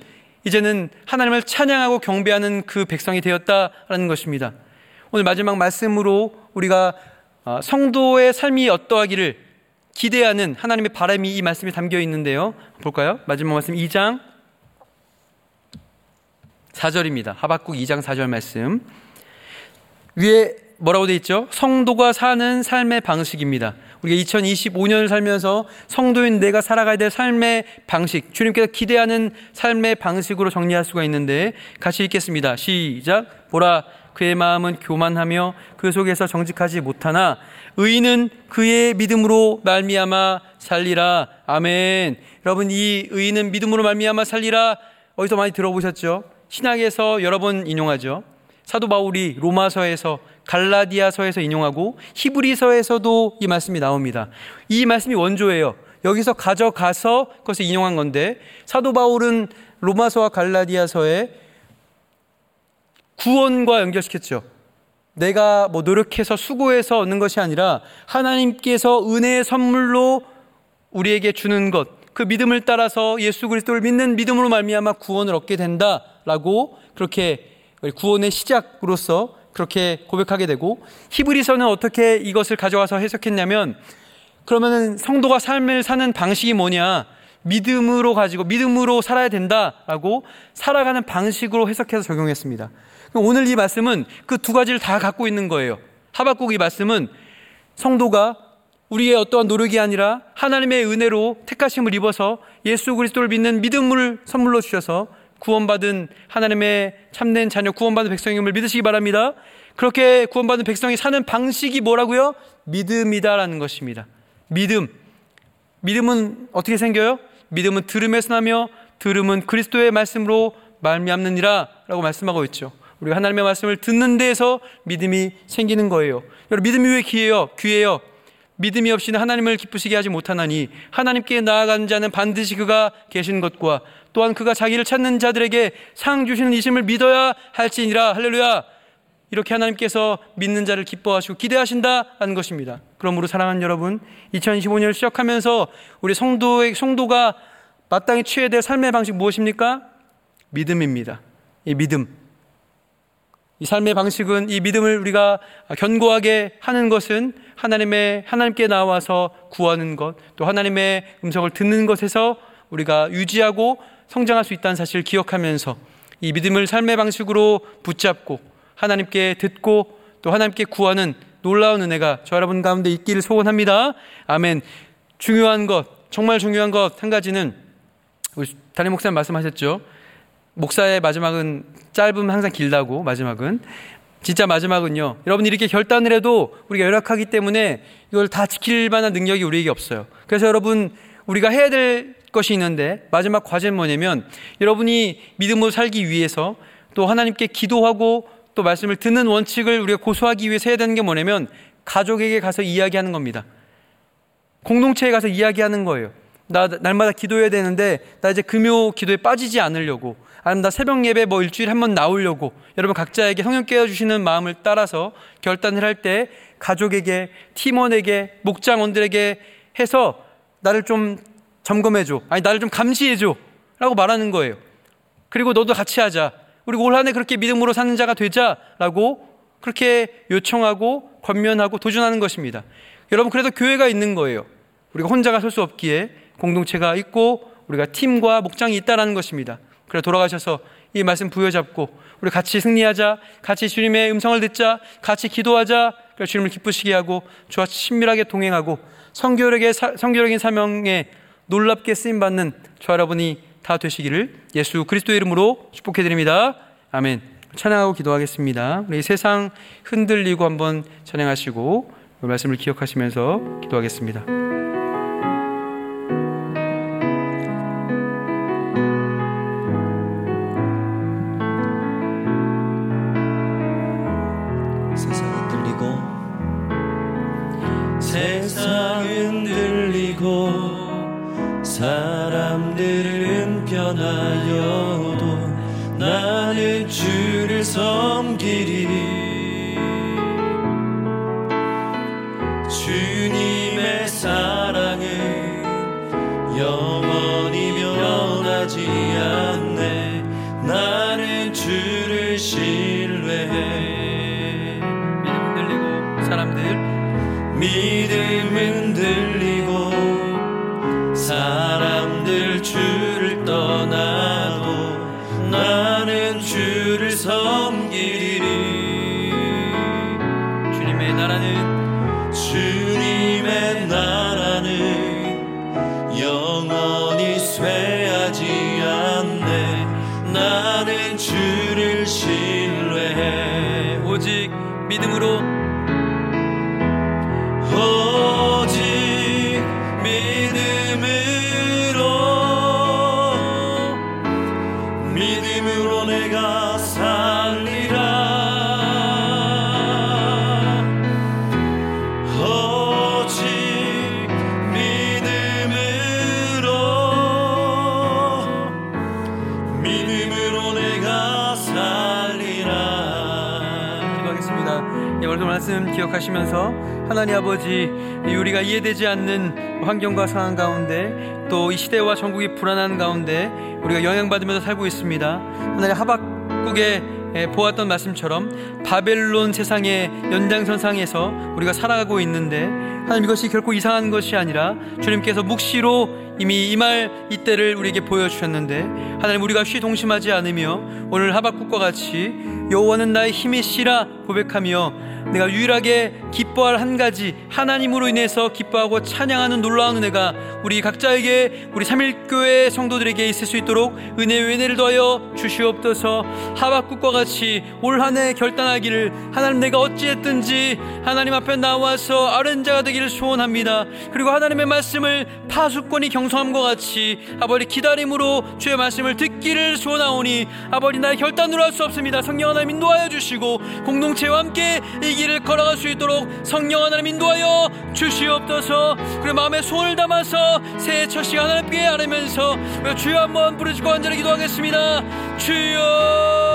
이제는 하나님을 찬양하고 경배하는 그 백성이 되었다라는 것입니다. 오늘 마지막 말씀으로 우리가 성도의 삶이 어떠하기를 기대하는 하나님의 바람이 이 말씀에 담겨 있는데요. 볼까요? 마지막 말씀 2장 4절입니다. 하박국 2장 4절 말씀. 위에 뭐라고 되어 있죠? 성도가 사는 삶의 방식입니다. 우리가 2025년을 살면서 성도인 내가 살아가야 될 삶의 방식, 주님께서 기대하는 삶의 방식으로 정리할 수가 있는데 같이 읽겠습니다. 시작. 보라, 그의 마음은 교만하며 그 속에서 정직하지 못하나 의인은 그의 믿음으로 말미암아 살리라. 아멘. 여러분, 이 의인은 믿음으로 말미암아 살리라, 어디서 많이 들어보셨죠? 신약에서 여러 번 인용하죠. 사도 바울이 로마서에서, 갈라디아서에서 인용하고 히브리서에서도 이 말씀이 나옵니다. 이 말씀이 원조예요. 여기서 가져가서 그것을 인용한 건데, 사도 바울은 로마서와 갈라디아서에 구원과 연결시켰죠. 내가 노력해서 수고해서 얻는 것이 아니라 하나님께서 은혜의 선물로 우리에게 주는 것, 그 믿음을 따라서 예수 그리스도를 믿는 믿음으로 말미암아 구원을 얻게 된다라고, 그렇게 구원의 시작으로서 그렇게 고백하게 되고, 히브리서는 어떻게 이것을 가져와서 해석했냐면, 그러면은 성도가 삶을 사는 방식이 뭐냐, 믿음으로 가지고 믿음으로 살아야 된다라고 살아가는 방식으로 해석해서 적용했습니다. 오늘 이 말씀은 그 두 가지를 다 갖고 있는 거예요. 하박국 이 말씀은 성도가 우리의 어떠한 노력이 아니라 하나님의 은혜로 택하심을 입어서 예수 그리스도를 믿는 믿음을 선물로 주셔서 구원받은 하나님의 참된 자녀, 구원받은 백성임을 믿으시기 바랍니다. 그렇게 구원받은 백성이 사는 방식이 뭐라고요? 믿음이다라는 것입니다. 믿음은 어떻게 생겨요? 믿음은 들음에서 나며 들음은 그리스도의 말씀으로 말미암느니라 라고 말씀하고 있죠. 우리가 하나님의 말씀을 듣는 데에서 믿음이 생기는 거예요. 여러분, 믿음이 왜 귀해요? 믿음이 없이는 하나님을 기쁘시게 하지 못하나니 하나님께 나아가는 자는 반드시 그가 계신 것과 또한 그가 자기를 찾는 자들에게 상 주시는 이심을 믿어야 할지니라. 할렐루야. 이렇게 하나님께서 믿는 자를 기뻐하시고 기대하신다라는 것입니다. 그러므로 사랑하는 여러분, 2025년을 시작하면서 우리 성도가 마땅히 취해야 될 삶의 방식 무엇입니까? 믿음입니다. 이 믿음, 이 삶의 방식은, 이 믿음을 우리가 견고하게 하는 것은 하나님께 나와서 구하는 것, 또 하나님의 음성을 듣는 것에서 우리가 유지하고 성장할 수 있다는 사실을 기억하면서 이 믿음을 삶의 방식으로 붙잡고 하나님께 듣고 또 하나님께 구하는 놀라운 은혜가 저 여러분 가운데 있기를 소원합니다. 아멘. 중요한 것, 정말 중요한 것 한 가지는, 우리 담임 목사님 말씀하셨죠. 목사의 마지막은 짧으면 항상 길다고. 마지막은 진짜 마지막은요, 여러분이 이렇게 결단을 해도 우리가 열악하기 때문에 이걸 다 지킬 만한 능력이 우리에게 없어요. 그래서 여러분, 우리가 해야 될 것이 있는데 마지막 과제는 뭐냐면, 여러분이 믿음으로 살기 위해서 또 하나님께 기도하고 또 말씀을 듣는 원칙을 우리가 고수하기 위해서 해야 되는 게 뭐냐면, 가족에게 가서 이야기하는 겁니다. 공동체에 가서 이야기하는 거예요. 나 날마다 기도해야 되는데 나 이제 금요 기도에 빠지지 않으려고, 아니면 나 새벽 예배 일주일에 한 번 나오려고, 여러분 각자에게 성령 깨워주시는 마음을 따라서 결단을 할 때 가족에게, 팀원에게, 목장원들에게 해서 나를 좀 점검해줘, 나를 좀 감시해줘 라고 말하는 거예요. 그리고 너도 같이 하자, 우리 올 한 해 그렇게 믿음으로 사는 자가 되자라고 그렇게 요청하고 권면하고 도전하는 것입니다. 여러분, 그래도 교회가 있는 거예요. 우리가 혼자가 설 수 없기에 공동체가 있고 우리가 팀과 목장이 있다는 것입니다. 그래 돌아가셔서 이 말씀 부여잡고 우리 같이 승리하자, 같이 주님의 음성을 듣자, 같이 기도하자, 그래서 주님을 기쁘시게 하고 주와 친밀하게 동행하고 성교적인 사명에 놀랍게 쓰임받는 저 여러분이 다 되시기를 예수 그리스도의 이름으로 축복해드립니다. 아멘. 찬양하고 기도하겠습니다. 우리 세상 흔들리고 한번 찬양하시고 이 말씀을 기억하시면서 기도하겠습니다. 세상은 들리고 사람들은 변하여도 나는 주를 섬기리. 주님의 사랑은 영원히 변하지 않네. 나는 주를 섬기리니 주님의 나라는 영원히 쇠하지 않네. 나는 주를 신뢰해. 오직 믿음으로 내가 살리라. 오직 믿음으로 내가 살리라. 기도하겠습니다. 오늘도 말씀 기억하시면서 하나님 아버지, 우리가 이해되지 않는 환경과 상황 가운데 또 이 시대와 전국이 불안한 가운데 우리가 영향받으면서 살고 있습니다. 하나님, 하박국에 보았던 말씀처럼 바벨론 세상의 연장선상에서 우리가 살아가고 있는데 하나님, 이것이 결코 이상한 것이 아니라 주님께서 묵시로 이미 이 말 이때를 우리에게 보여주셨는데 하나님, 우리가 쉬동심하지 않으며 오늘 하박국과 같이 여호와는 나의 힘이시라 고백하며 내가 유일하게 기뻐할 한 가지, 하나님으로 인해서 기뻐하고 찬양하는 놀라운 은혜가 우리 각자에게, 우리 삼일교회 성도들에게 있을 수 있도록 은혜를 더하여 주시옵소서. 하박국과 같이 올 한 해 결단하기를, 하나님 내가 어찌했든지 하나님 앞에 나와서 아뢰는 자가 되기를 소원합니다. 그리고 하나님의 말씀을 파수꾼이 경성함과 같이 아버지 기다림으로 주의 말씀을 듣기를 소원하오니 아버지, 나의 결단으로 할 수 없습니다. 성령 하나님 인도하여 주시고 공동체와 함께 이 길을 걸어갈 수 있도록 성령 하나님 인도하여 주시옵소서. 그리고 마음에 소원을 담아서 새해 첫 시간 하나님께 아뢰면서 주여 한번 부르짖고 간절히 기도하겠습니다. 주여.